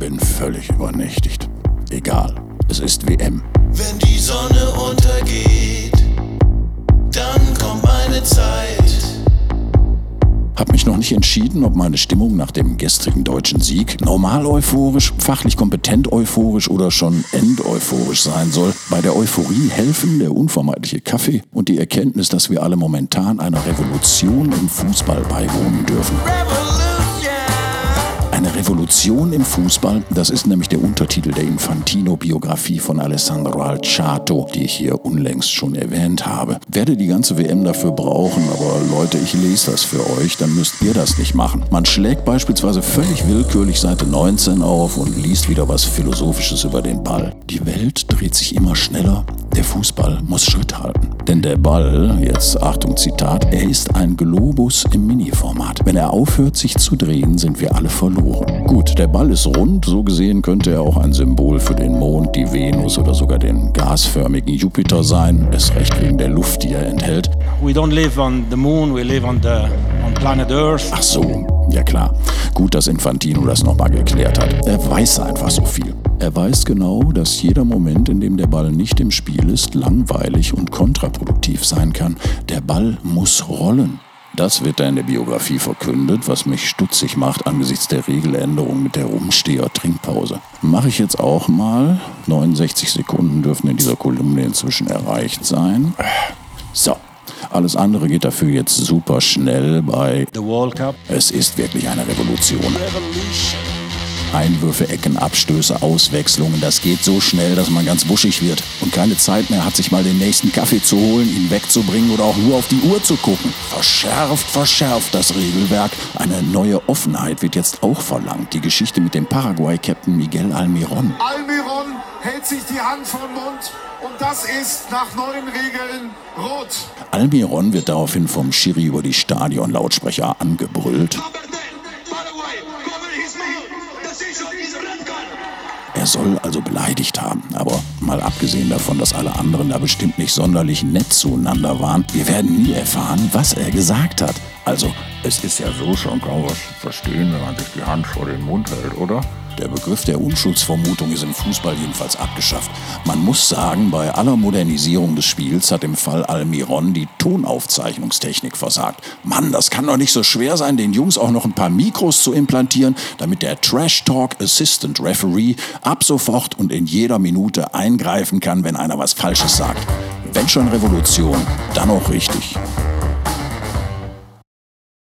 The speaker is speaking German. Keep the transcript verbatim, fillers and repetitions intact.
bin völlig übernächtigt. Egal, es ist W M. Wenn die Sonne untergeht, dann kommt meine Zeit. Hab mich noch nicht entschieden, ob meine Stimmung nach dem gestrigen deutschen Sieg normal euphorisch, fachlich kompetent euphorisch oder schon endeuphorisch sein soll. Bei der Euphorie helfen der unvermeidliche Kaffee und die Erkenntnis, dass wir alle momentan einer Revolution im Fußball beiwohnen dürfen. Eine Revolution im Fußball, das ist nämlich der Untertitel der Infantino-Biografie von Alessandro Alciato, die ich hier unlängst schon erwähnt habe. Werde die ganze W M dafür brauchen, aber Leute, ich lese das für euch, dann müsst ihr das nicht machen. Man schlägt beispielsweise völlig willkürlich Seite neunzehn auf und liest wieder was Philosophisches über den Ball. Die Welt dreht sich immer schneller, der Fußball muss Schritt halten. Denn der Ball, jetzt Achtung Zitat, er ist ein Globus im Mini-Format. Wenn er aufhört sich zu drehen, sind wir alle verloren. Gut, der Ball ist rund, so gesehen könnte er auch ein Symbol für den Mond, die Venus oder sogar den gasförmigen Jupiter sein. Erst recht wegen der Luft, die er enthält. We don't live on the moon, we live on the on planet Earth. Ach so, ja klar. Gut, dass Infantino das nochmal geklärt hat. Er weiß einfach so viel. Er weiß genau, dass jeder Moment, in dem der Ball nicht im Spiel ist, langweilig und kontraproduktiv sein kann. Der Ball muss rollen. Das wird da in der Biografie verkündet, was mich stutzig macht angesichts der Regeländerung mit der Rumsteher-Trinkpause. Mache ich jetzt auch mal. neunundsechzig Sekunden dürfen in dieser Kolumne inzwischen erreicht sein. So, alles andere geht dafür jetzt super schnell bei The World Cup. Es ist wirklich eine Revolution. Einwürfe, Ecken, Abstöße, Auswechslungen, das geht so schnell, dass man ganz wuschig wird und keine Zeit mehr hat, sich mal den nächsten Kaffee zu holen, ihn wegzubringen oder auch nur auf die Uhr zu gucken. Verschärft, verschärft das Regelwerk. Eine neue Offenheit wird jetzt auch verlangt. Die Geschichte mit dem Paraguay-Captain Miguel Almirón. Almirón hält sich die Hand vor den Mund und das ist nach neuen Regeln rot. Almirón wird daraufhin vom Schiri über die Stadionlautsprecher angebrüllt. Er soll also beleidigt haben, aber mal abgesehen davon, dass alle anderen da bestimmt nicht sonderlich nett zueinander waren, wir werden nie erfahren, was er gesagt hat. Also, es ist ja so schon kaum was zu verstehen, wenn man sich die Hand vor den Mund hält, oder? Der Begriff der Unschuldsvermutung ist im Fußball jedenfalls abgeschafft. Man muss sagen, bei aller Modernisierung des Spiels hat im Fall Almirón die Tonaufzeichnungstechnik versagt. Mann, das kann doch nicht so schwer sein, den Jungs auch noch ein paar Mikros zu implantieren, damit der Trash Talk Assistant Referee ab sofort und in jeder Minute eingreifen kann, wenn einer was Falsches sagt. Wenn schon Revolution, dann auch richtig.